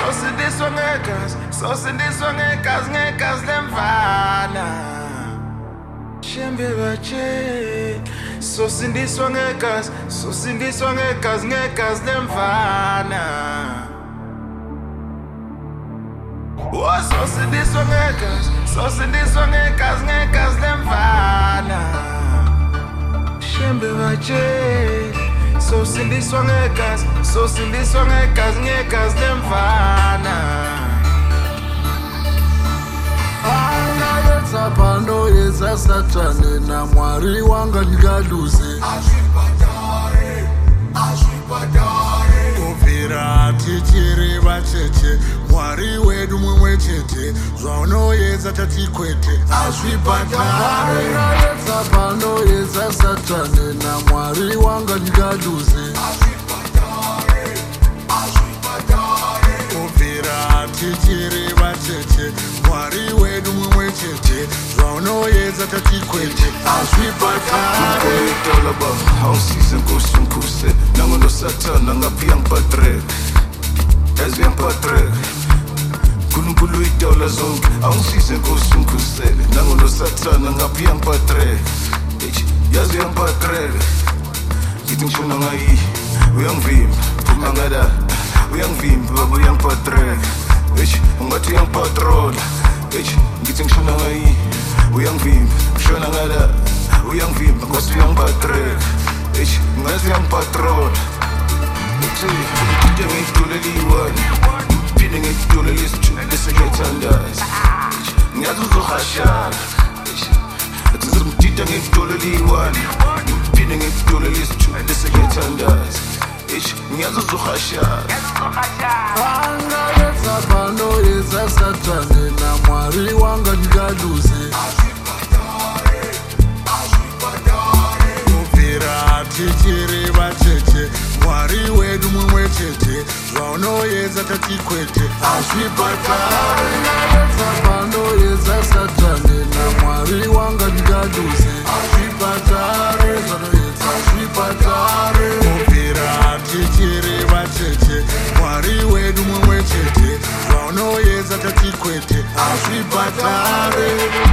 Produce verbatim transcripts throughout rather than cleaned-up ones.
sosindiswa ngegazi, sosindiswa ngegazi, ngegazi lemvana. Shembe bache, sosindiswa ngegazi, sosindiswa ngegazi, ngegazi lemvana. Oh, sosindiswa ngegazi, sosindiswa ngegazi, ngegazi lemvana. Shembe bache, sosindiswa ngegazi, sosindiswa ngegazi, ngegazi lemvana. Angaletsa pano yeza satane na mwari wanga ndikaluze. Ashipatare, ashipatare. Kubvira tichiri vacheche, mwari wedu mumwe chete, zvaunoedza tatikwete. Ashipatare. Angaletsa pano yeza satane na mwari wanga ndikaluze. Ashipatare, ashipatare. Kubvira tichiri vacheche, mwari wedu mumwe chete, zvaunoedza tatikwete. Ashipatare. Tolaba, hausisen kusum kuse, nangono satana ngapiang patrek, ezviang patrek. Kulunkulu itola zonke, hausisen kusum kuse, nangono satana ngapiang patrek, yazviang patrek. Giting shuna ngai, uyang vim, pumangada, uyang vim, baba uyang patrek, ungati yang patrol, giting shuna ngai, uyang vim, shuna ngada. Uyang vim, ngos uyang patrek, ish, ngos uyang patrol. Ichi, kita ngitule liwan, pini ngitule listu, lisa ngitandas. Ngiyazuzo khashar, ish, tizim kita ngitule liwan, pini ngitule listu, lisa ngitandas. Ish, ngiyazuzo khashar. Angaletsa pano yeza satane na mwari wanga ndikaluze. Tichiri vacheche, mwari wedu mumwe chete, zvaunoedza tatikwete. Ashipatare. Angaletsa pano yeza satane na mwari wanga ndikaluze. Ashipatare, zvaunoedza ashipatare. Kubvira tichiri vacheche, mwari wedu mumwe chete, zvaunoedza tatikwete. Ashipatare.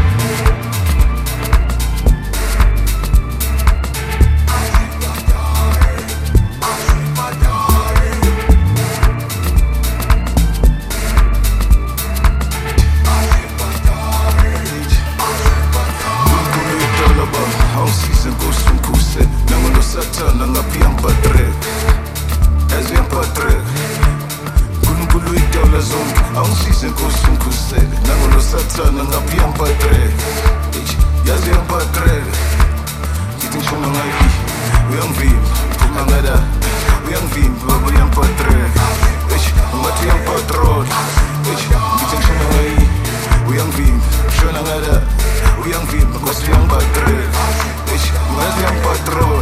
Hausisen kusum kuse, nangono satana ngapiang patrek, ezviang patrek. Kulunkulu itola zonke, hausisen kusum kuse, nangono satana ngapiang patrek, yazviang patrek. Giting shuna ngai, uyang vim, pumangada, uyang vim, baba uyang patrek, ungati uyang patrol, giting shuna ngai, uyang vim, shuna ngada, uyang vim, ngos uyang patrek. Ngos uyang patrol.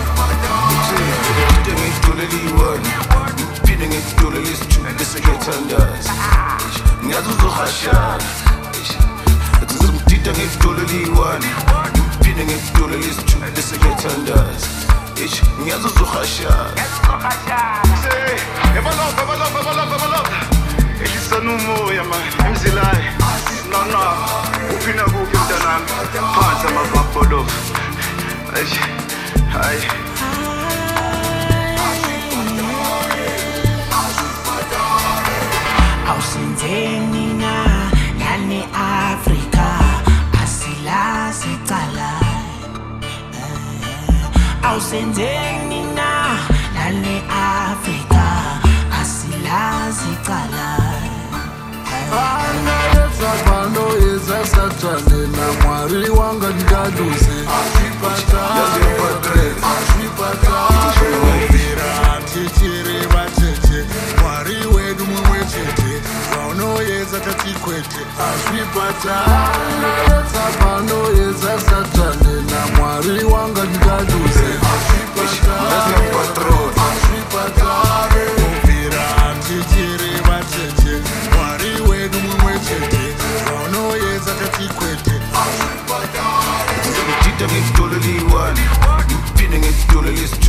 Kita ngitule liwan, pini ngitule listu, lisa ngitandas. Ngiyazuzo khashar, tizim kita ngitule liwan, pini ngitule listu, lisa ngitandas. Ngiyazuzo khashar. Evalova, evalova, evalova, evalova. Ehlisa umoya man, emzilayo. No, no, uphina kuphi mntanami, phansi amabhabholovu. Hayi. Awusenzeni na lani Afrika asilazi cala. Awusenzeni na lani Afrika asilazi cala. Angaletsa pano yeza satane na mwari wanga ndikaluze. Ashipatare, ashipatare. Kubvira tichiri vacheche, mwari wedu mumwe chete, zvaunoedza tatikwete. Ashipatare. Angaletsa pano yeza satane na mwari wanga ndikaluze. Ashipatare, ashipatare. Kubvira tichiri vacheche, mwari wedu mumwe chete, zvaunoedza tatikwete. Kita ngitule liwan, pini ngitule listu,